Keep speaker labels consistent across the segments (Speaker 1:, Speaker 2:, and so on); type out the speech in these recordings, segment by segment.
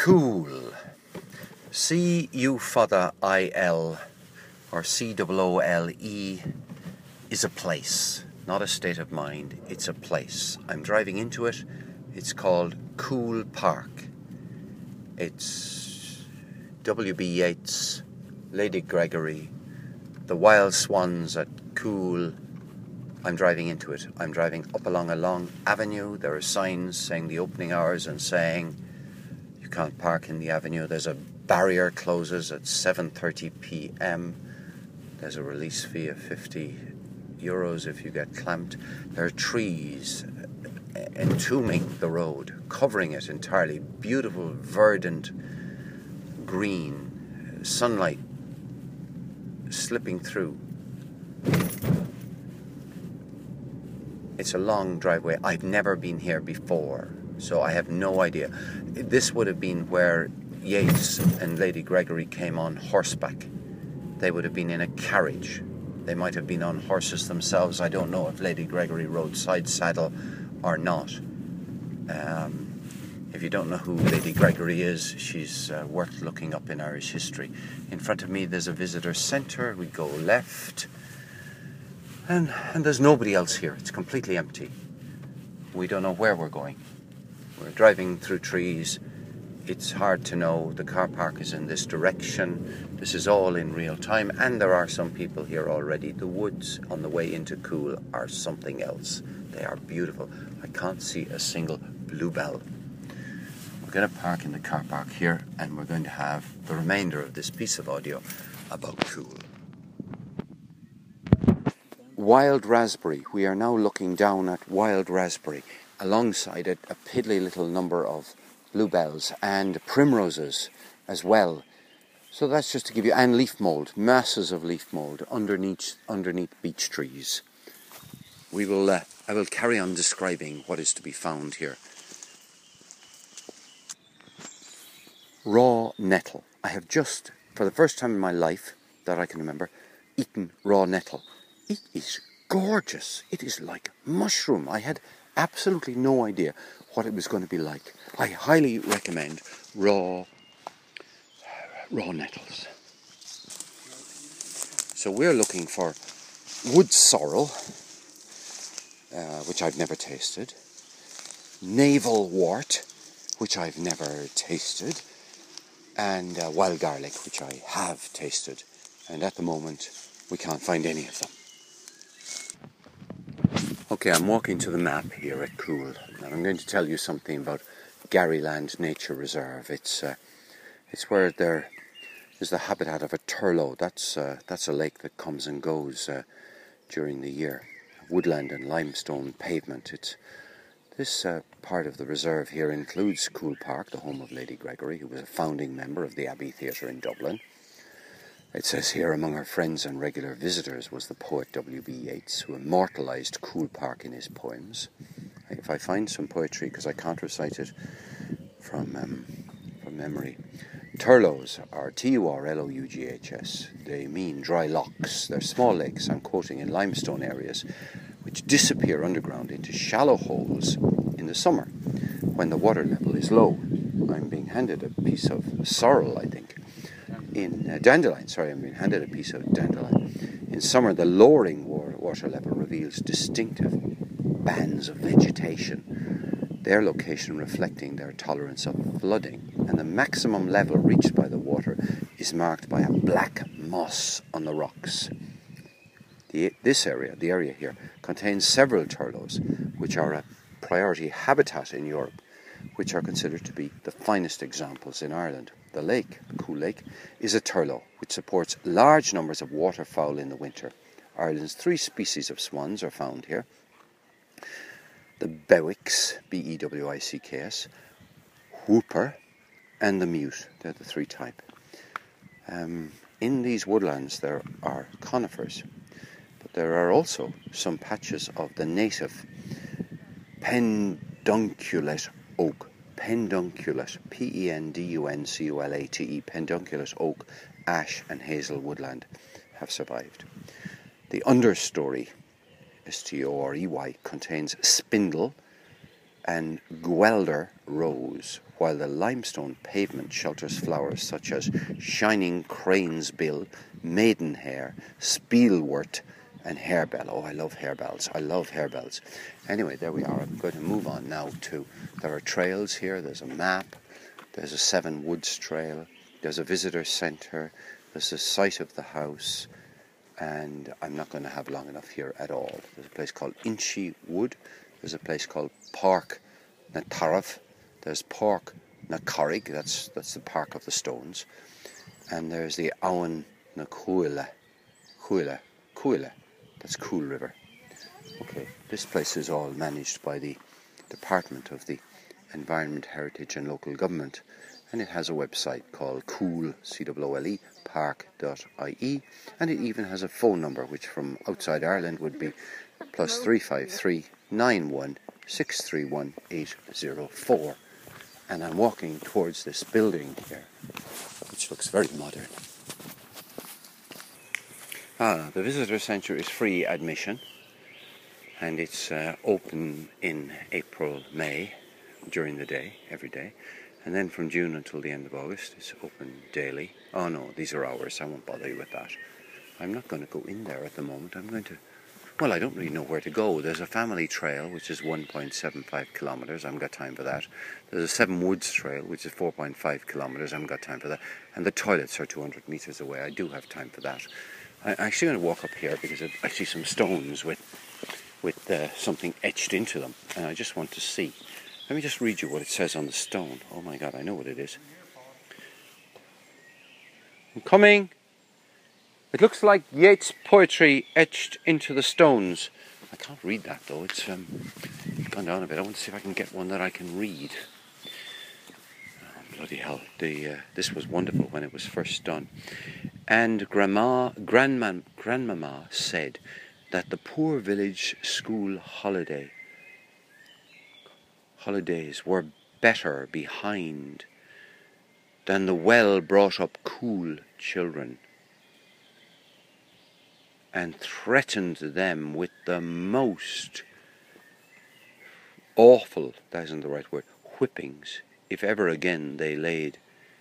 Speaker 1: Cool. C-U-F-A-I-L or C-O-O-L-E is a place, not a state of mind. It's a place. I'm driving into it. It's called Coole Park. It's W.B. Yeats, Lady Gregory, the wild swans at Coole. I'm driving into it. I'm driving up along a long avenue. There are signs saying the opening hours and saying you can't park in the avenue. There's a barrier closes at 7:30 p.m. There's a release fee of €50 if you get clamped. There are trees entombing the road, covering it entirely. Beautiful, verdant, green, sunlight slipping through. It's a long driveway. I've never been here before, so I have no idea. This would have been where Yeats and Lady Gregory came on horseback. They would have been in a carriage. They might have been on horses themselves. I don't know if Lady Gregory rode side saddle or not. If you don't know who Lady Gregory is, she's worth looking up in Irish history. In front of me there's a visitor centre. We go left. And there's nobody else here. It's completely empty. We don't know where we're going. We're driving through trees. It's hard to know. The car park is in this direction. This is all in real time, and there are some people here already. The woods on the way into Coole are something else. They are beautiful. I can't see a single bluebell. We're going to park in the car park here, and we're going to have the remainder of this piece of audio about Coole. Wild raspberry. We are now looking down at wild raspberry. Alongside it, a piddly little number of bluebells and primroses as well. So that's just to give you, and leaf mould, masses of leaf mould underneath beech trees. I will carry on describing what is to be found here. Raw nettle. I have just, for the first time in my life that I can remember, eaten raw nettle. It is gorgeous. It is like mushroom. I had absolutely no idea what it was going to be like. I highly recommend raw nettles. So we're looking for wood sorrel, which I've never tasted, navel wort, which I've never tasted, and wild garlic, which I have tasted. And at the moment, we can't find any of them. Okay, I'm walking to the map here at Coole, and I'm going to tell you something about Garryland Nature Reserve. It's where there is the habitat of a turlough. That's a lake that comes and goes during the year. Woodland and limestone pavement. This part of the reserve here includes Coole Park, the home of Lady Gregory, who was a founding member of the Abbey Theatre in Dublin. It says here, among her friends and regular visitors was the poet W.B. Yeats, who immortalised Coole Park in his poems. If I find some poetry, because I can't recite it from memory. Turloughs are Turloughs. They mean dry lochs. They're small lakes, I'm quoting, in limestone areas, which disappear underground into shallow holes in the summer, when the water level is low. I'm being handed a piece of sorrel, I think. I'm being handed a piece of dandelion. In summer, the lowering water level reveals distinctive bands of vegetation, their location reflecting their tolerance of flooding, and the maximum level reached by the water is marked by a black moss on the rocks. The area here, contains several turloughs, which are a priority habitat in Europe, which are considered to be the finest examples in Ireland. The lake, the Coole Lake, is a turlough which supports large numbers of waterfowl in the winter. Ireland's 3 species of swans are found here. The bewicks, B-E-W-I-C-K-S, whooper, and the mute. They're the 3 type. In these woodlands there are conifers, but there are also some patches of the native pedunculate oak. Pedunculate, P-E-N-D-U-N-C-U-L-A-T-E, pedunculate oak, ash and hazel woodland have survived. The understory, S-T-O-R-E-Y, contains spindle, and Guelder rose, while the limestone pavement shelters flowers such as shining cranesbill, maidenhair, spielwort, and harebell. Oh, I love harebells. I love harebells. Anyway, there we are. I'm going to move on now to, there are trails here. There's a map. There's a Seven Woods trail. There's a visitor centre. There's a site of the house. And I'm not going to have long enough here at all. There's a place called Inchy Wood. There's a place called Park na Tarav. There's Park na Corrig. That's the Park of the Stones. And there's the Owen na Cuila. That's Cool River. Okay, this place is all managed by the Department of the Environment, Heritage and Local Government, and it has a website called Cool, C-O-O-L-E, park.ie, and it even has a phone number which from outside Ireland would be +353 91 631 804. And I'm walking towards this building here, which looks very modern. The visitor centre is free admission, and it's open in April, May, during the day, every day, and then from June until the end of August it's open daily. Oh no, these are hours, I won't bother you with that. I'm not going to go in there at the moment. I don't really know where to go. There's a family trail which is 1.75 kilometres, I haven't got time for that. There's a Seven Woods trail which is 4.5 kilometres, I haven't got time for that. And the toilets are 200 metres away, I do have time for that. I'm actually going to walk up here because I see some stones with something etched into them, and I just want to see. Let me just read you what it says on the stone. Oh my God, I know what it is. I'm coming. It looks like Yeats' poetry etched into the stones. I can't read that though. It's gone down a bit. I want to see if I can get one that I can read. Oh, bloody hell! This was wonderful when it was first done. And Grandmama said that the poor village school holidays were better behind than the well brought up cool children, and threatened them with the most awful, that isn't the right word, whippings, if ever again they laid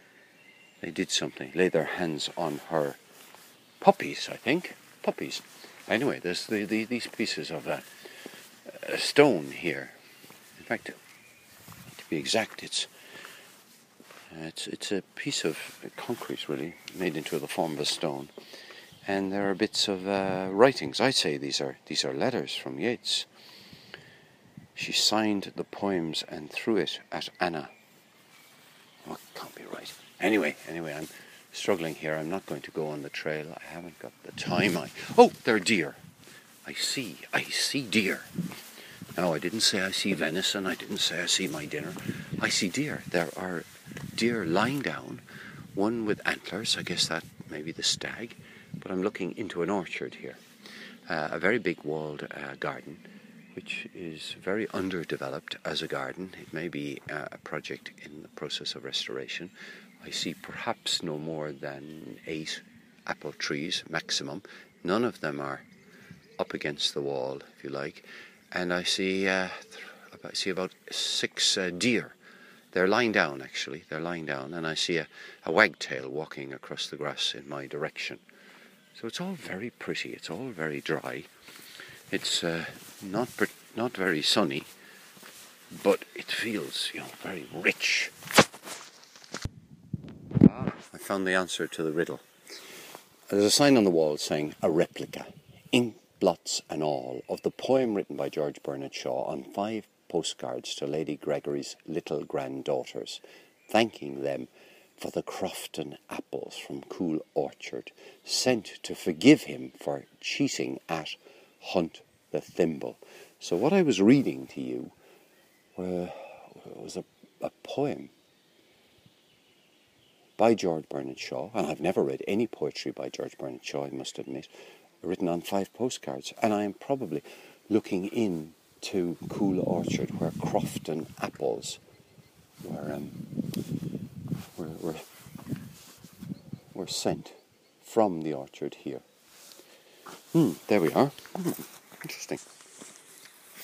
Speaker 1: their hands on her puppies, I think. Puppies. Anyway, there's these pieces of stone here. In fact, to be exact, it's a piece of concrete, really, made into the form of a stone. And there are bits of writings. I'd say these are letters from Yeats. She signed the poems and threw it at Anna. Oh, it can't be right. Anyway, I'm struggling here. I'm not going to go on the trail. I haven't got the time. Oh, there are deer. I see deer. No, I didn't say I see venison. I didn't say I see my dinner. I see deer. There are deer lying down, one with antlers. I guess that may be the stag. But I'm looking into an orchard here. A very big walled garden, which is very underdeveloped as a garden. It may be a project in the process of restoration. I see perhaps no more than 8 apple trees maximum. None of them are up against the wall, if you like. And I see about 6 deer. They're lying down, actually. They're lying down, and I see a wagtail walking across the grass in my direction. So it's all very pretty. It's all very dry. It's not very sunny, but it feels, very rich. I found the answer to the riddle. There's a sign on the wall saying a replica, ink blots and all, of the poem written by George Bernard Shaw on 5 postcards to Lady Gregory's little granddaughters, thanking them for the Crofton apples from Cool Orchard, sent to forgive him for cheating at Hunt the Thimble. So what I was reading to you was a poem by George Bernard Shaw, and I've never read any poetry by George Bernard Shaw, I must admit, written on 5 postcards, and I am probably looking into Cool Orchard where Crofton apples were sent from the orchard here. There we are. Interesting.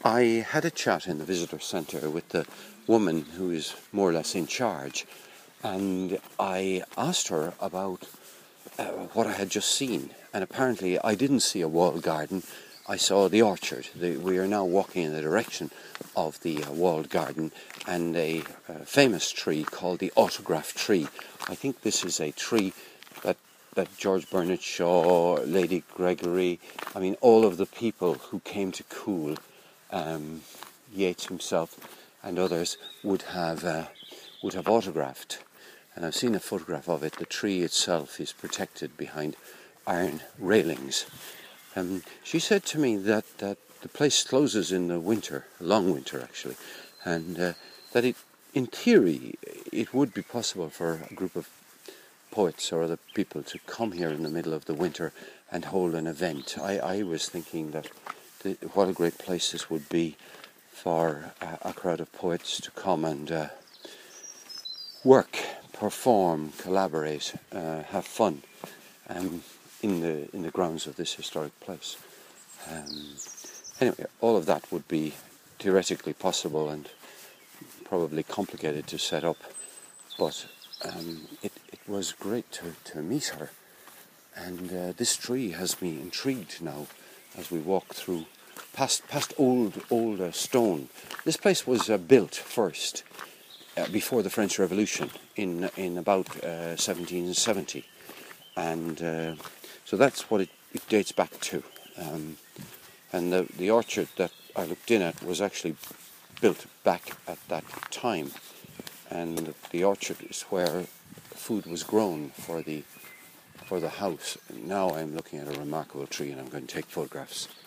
Speaker 1: I had a chat in the visitor centre with the woman who is more or less in charge, and I asked her about what I had just seen. And apparently I didn't see a walled garden, I saw the orchard. We are now walking in the direction of the walled garden, and a famous tree called the autograph tree. I think this is a tree that George Bernard Shaw, Lady Gregory, I mean all of the people who came to Coole, Yeats himself and others would have autographed. And I've seen a photograph of it. The tree itself is protected behind iron railings. She said to me that the place closes in the winter, a long winter actually, and that in theory, it would be possible for a group of poets or other people to come here in the middle of the winter and hold an event. I was thinking that what a great place this would be for a crowd of poets to come and work, perform, collaborate, have fun in the grounds of this historic place. Anyway, all of that would be theoretically possible and probably complicated to set up, but it was great to meet her, and this tree has me intrigued now as we walk through past old stone. This place was built first before the French Revolution in about 1770, and so that's what it dates back to. And the orchard that I looked in at was actually built back at that time, and the orchard is where food was grown for the house. Now I'm looking at a remarkable tree, and I'm going to take photographs.